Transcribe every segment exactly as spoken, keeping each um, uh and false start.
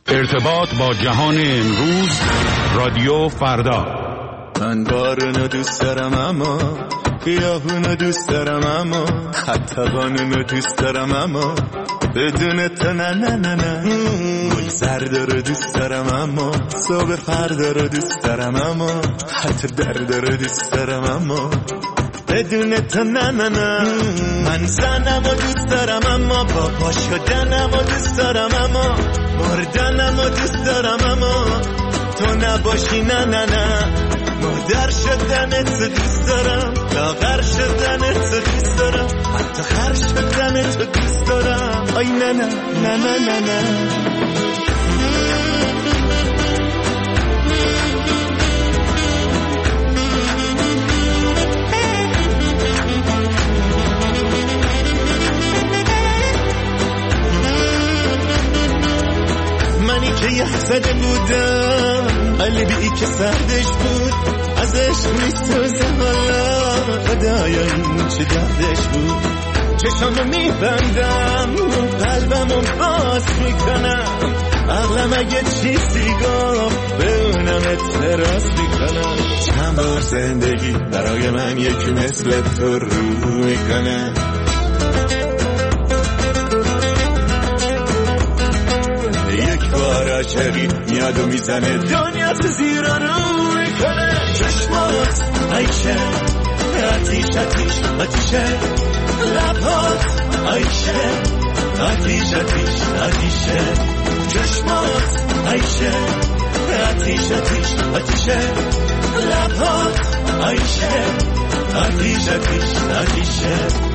ارتباط با جهان امروز، رادیو فردا. من بارونو دوست دارم اما خیابونو دوست دارم اما حتی قانونو دوست دارم اما بدون تو نه نه نه نه. گل زرد رو دوست دارم اما صبح فردا رو دوست دارم اما حتی درد رو دوست دارم اما بدون تو نه نه نه. من زنم و دوست دارم اما بابا شدنم و دوست دارم اما مردنم و دوست دارم اما تو نباشی نه نه نه. مادر شدنت دوست دارم، لاغر شدنت دوست دارم، حتی خر شدنت دوست دارم. آی نه نه نه نه نه نه. منی که یه زده بودم قلبی که سردش بود ازش میسوزه حالا خدایا این چه دردش بود. چشامو میبندم قلبمو باز میکنم عقلم اگه چیزی گفت به اونم اعتراض میکنم. چند بار زندگی برای من یکی مثل تو رو میکنه. یک بار عاشقی میاد و میزنه دنیا تو زیر رو میکنه. چشمات عیشه آتیش آتیش آتیشه لبات عیشه آتیش آتیش آتیشه چشمات عیشه آتیش آتیش آتیشه لبات عیشه آتیش آتیش آتیشه.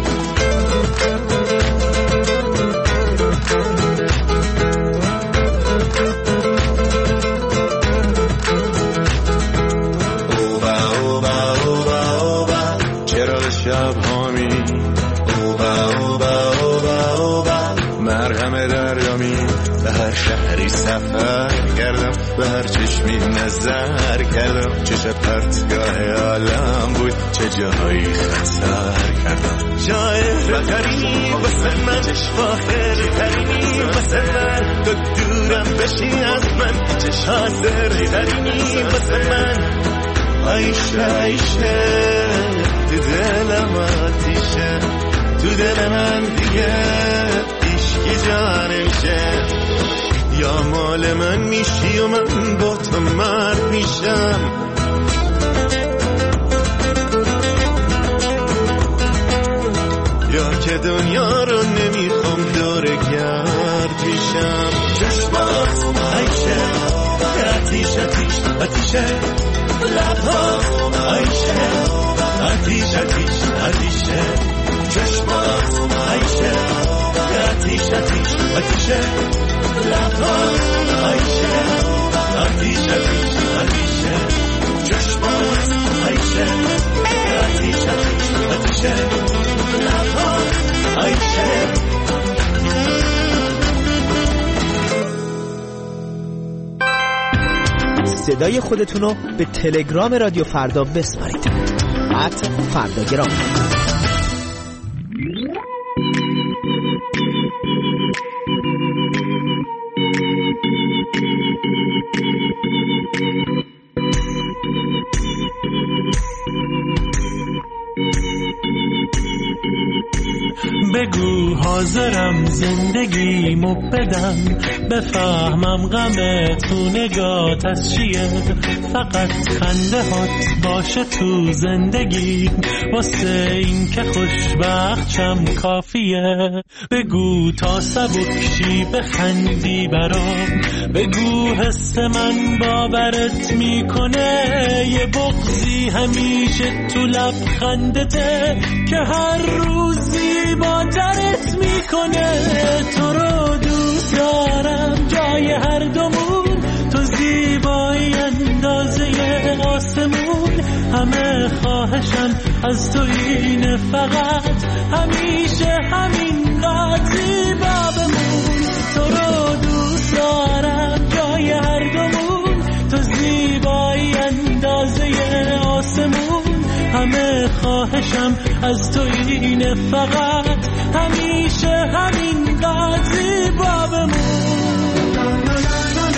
شب هامی اوبا اوبا اوبا اوبا مرهم دریامی به هر شهری سفر کردم به هر چشمی نظر کردم چه شب پرتگاه عالم بود چه جاهایی خطر کردم. جای بهتری واسه من فاخر ترینی واسه من تو دورم بشی از من چه حاضر ترینی واسه من. عیشه عیشه تو دلم آتیشه تو دل من دیگه عشقی جا نمیشه. یا مال من میشی و من با تو مرد میشم یا که دنیا رو نمیخوام دور گرد میشم. چشمات عیشه آتیش آتیش آتیشه لبها عیشه آتیش آتیش آتیشه چشمات عیشه آتیش آتیش آتیشه لبها عیشه آتیش آتیش آتیشه چشمات عیشه آتیش آتیش آتیشه لبها عیشه. صدای خودتونو به تلگرام رادیو فردا بسپارید. ات فرداگرام. بگو حاضرم زندگیمو بدم بفهمم غم تو نگات از چیه. فقط خنده هات باشه تو زندگی واسه این که خوشبختشم کافیه. بگو تا سبکشی بخندی برام بگو حس من باورت میکنه. یه بغضی همیشه تو لبخندته که هر روزی با درت میکنه. تو رو دوست دارم جای هر دومون تو زیبایی اندازه آسمون. همه خواهشن از تو اینه فقط همیشه همین قد زیبا بمون. تو رو دوست دارم جای هر دومون تو زیبایی اندازه آسمون. همه خواهشم از تو اینه فقط همیشه همین قد زیبا بمون.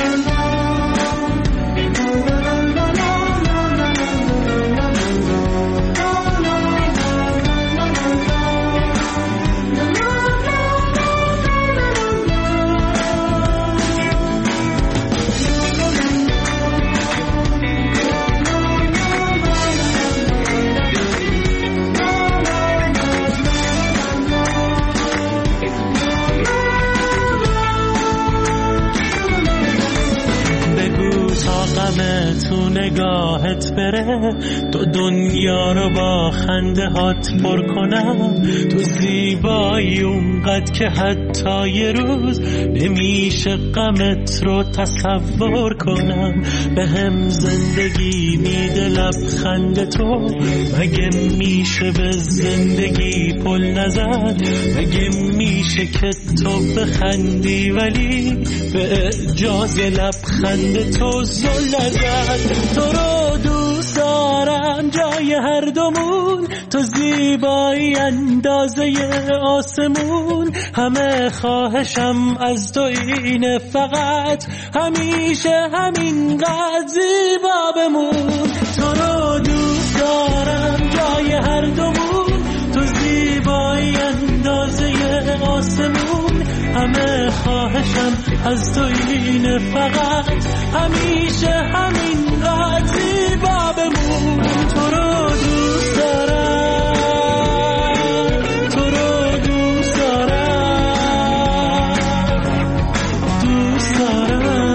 تا غم تو نگاهت بره، تو دنیا رو با خنده هات پر کنم. تو زیبایی اونقدر که حتی یه روز نمیشه غمت رو تصور کنم. به هم زندگی میده لبخند تو، مگه میشه به زندگی پل نزد؟ مگه میشه که تو بخندی ولی به اعجاز لبخند تو زل نزد؟ تو رو دوست دارم جای هر دومون، تو زیبایی اندازه آسمون. همه خواهشم از تو اینه فقط همیشه همینقدر زیبا بمون. تو رو دوست دارم جای هر دومون، تو زیبایی اندازه آسمون. همه خواهشم از تو اینه فقط همیشه همینقدر زیبا بمون. تو رو دوست دارم، تو رو دوست دارم، دوست دارم،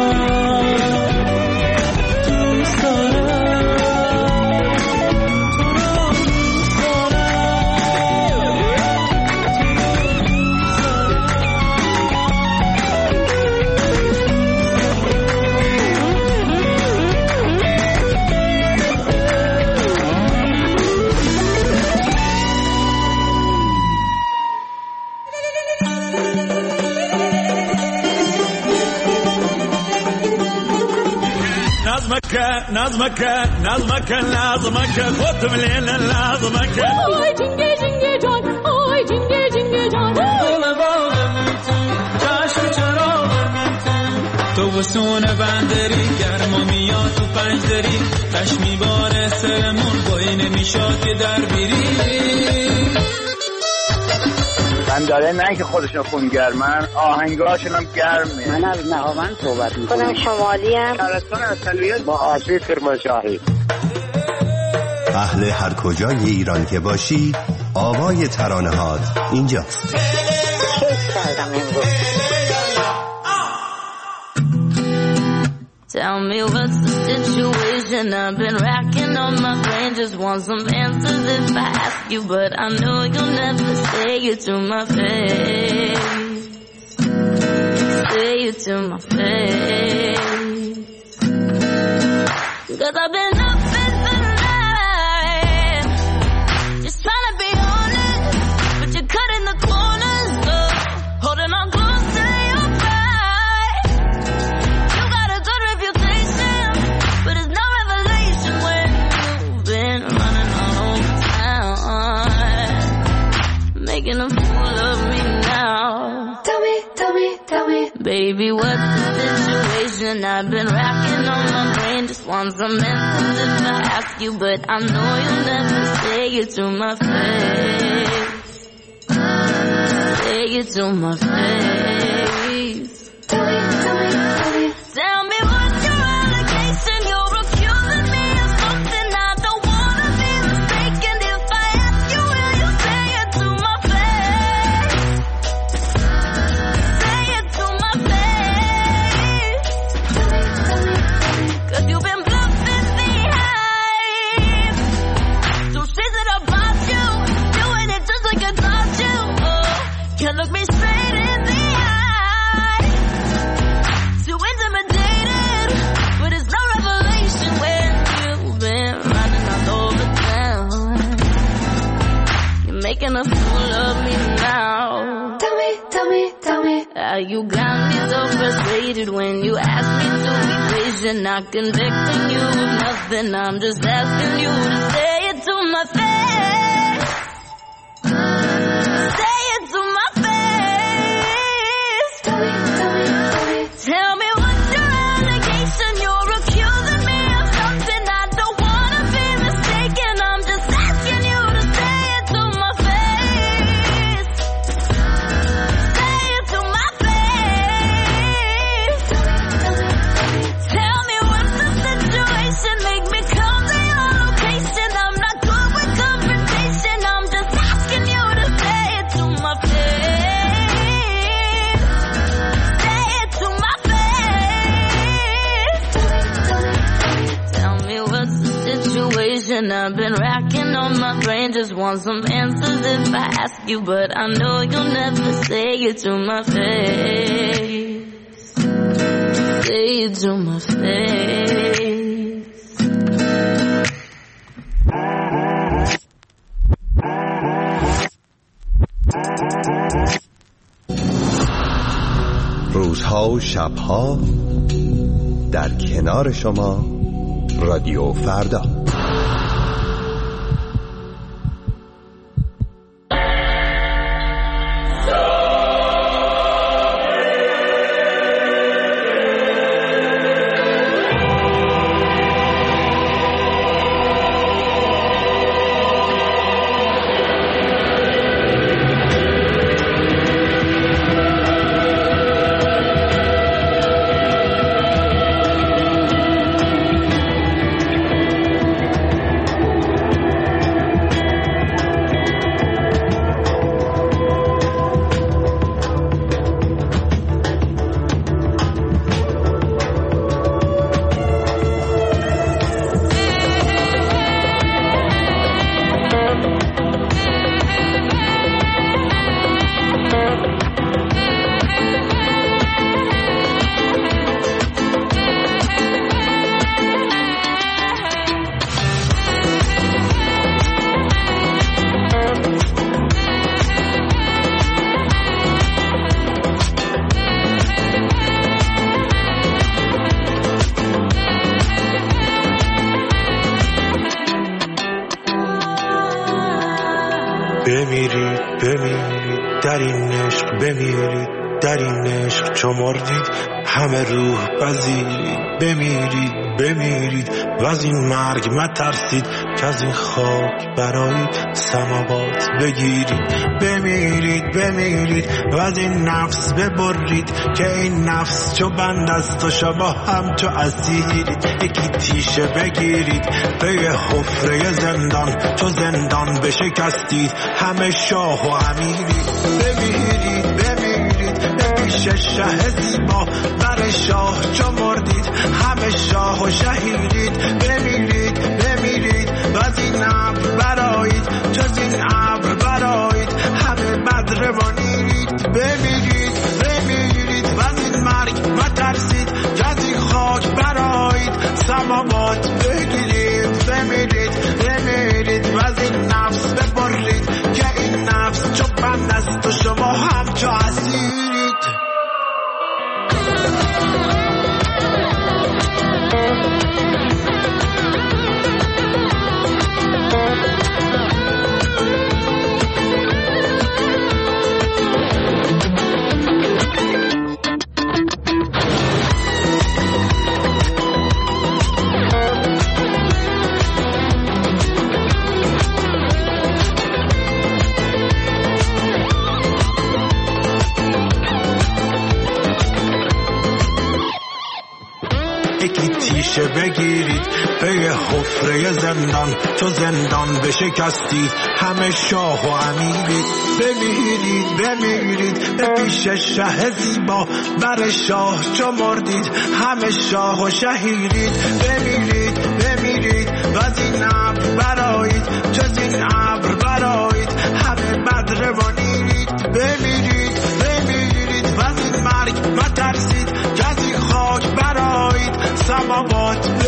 دوست دارم. نظمك نظمك نظمك لازمك خد من الليل لازمك. آی جنگه جنگه جان، آی جنگه جنگه جان. دل باغم تو، چشم چراغم تو، تو وسون بندری گرما میاد تو پنج دری، تش میباره سرمون بایی نمیشاد که در بیری. من داره نه که خودشون خونگرمن، آهنگاشون هم گرمه. من از نهاوند صحبت میکنم. خودم شمالی هم. شهرستان اصلیت با آسی کرمانشاهی. اهل هر کجای ایران که باشی، آوای ترانه هات اینجاست. کیف کردم امروز. Tell me what's the situation? I've been racking on my brain, just want some answers if I ask you, but I know you'll never say it to my face. Say it to my face. Cause I've been up in the night, just trying to be honest, but you're cutting the corners, uh, holding on close to your pride. You got a good reputation, but it's no revelation when you've been running all over town, making a fool of me now. Tell me, tell me, tell me, baby, what's the situation? I've been racking on my brain, just want some answers if I ask you, but I know you'll never say it to my face. Say it to my face. tell me, tell me, tell me. Tell me what's your allegation? You're accusing me of something I don't wanna be mistaken. If I ask you, will you say it to my face? Say it to my face. Cause you've been bluffing me high. So says it about you, doing it just like I taught you. Oh, can't look me straight in the eye. Too intimidated, but it's no revelation when you've been running all over town. You're making a fool of me now. Tell me, tell me, tell me. Uh, you got me so frustrated when you ask me to be patient. Not convicting you of nothing, I'm just asking you to say it to my face. Say it to my face. Tell me, tell me, tell me. Tell me what's your allegation? You're accusing me of something I don't wanna be mistaken. I'm just asking you to say it to my face. Say it to my face. Tell me what's the situation? Make me come to your location. and I've been racking on my brain. Just want some answers if I ask you, but I know you'll never say it to my face. Say it to my face. روزها و شبها در کنار شما رادیو فردا. بمیرید بمیرید در این عشق، بمیرید در این عشق چو مردید همه روح پذیرید. بمیرید بمیرید و از این مرگ مترسید که از این خاک برای سماوات بگیرید. بمیرید بمیرید و از این نفس ببرید که این نفس چو بند است و شما هم چو اسیرید. یکی تیشه بگیرید به حفره زندان، چو زندان بشکستید همه شاه و امیرید. بمیرید بمیرید به پیش شه زیبا، بر شاه چو مردید همه شاه و شهیرید. بمیرید بمیرید و از این ابر برآیید، جز این ابر برآیید همه بدر و نیرید. بمیرید بمیرید و از این مرگ مترسید که از این خاک برآیید سماوات بگیرید. بمیرید بمیرید و از این نفس ببرید که این نفس چو بند است و شما هم چو اسیرید. تیشه بگیرید به حفره زندان، چو زندان بشکستید همه شاه و امیرید. بمیرید بمیرید به پیش شه زیبا، بر شاه چو مردید همه شاه و شهیرید. بمیرید بمیرید و از این ابر برآیید، جز این ابر برآیید همه بدر و نیرید. بمیرید بمیرید و از این مرگ مترسید که از این خاک برآیید سماوات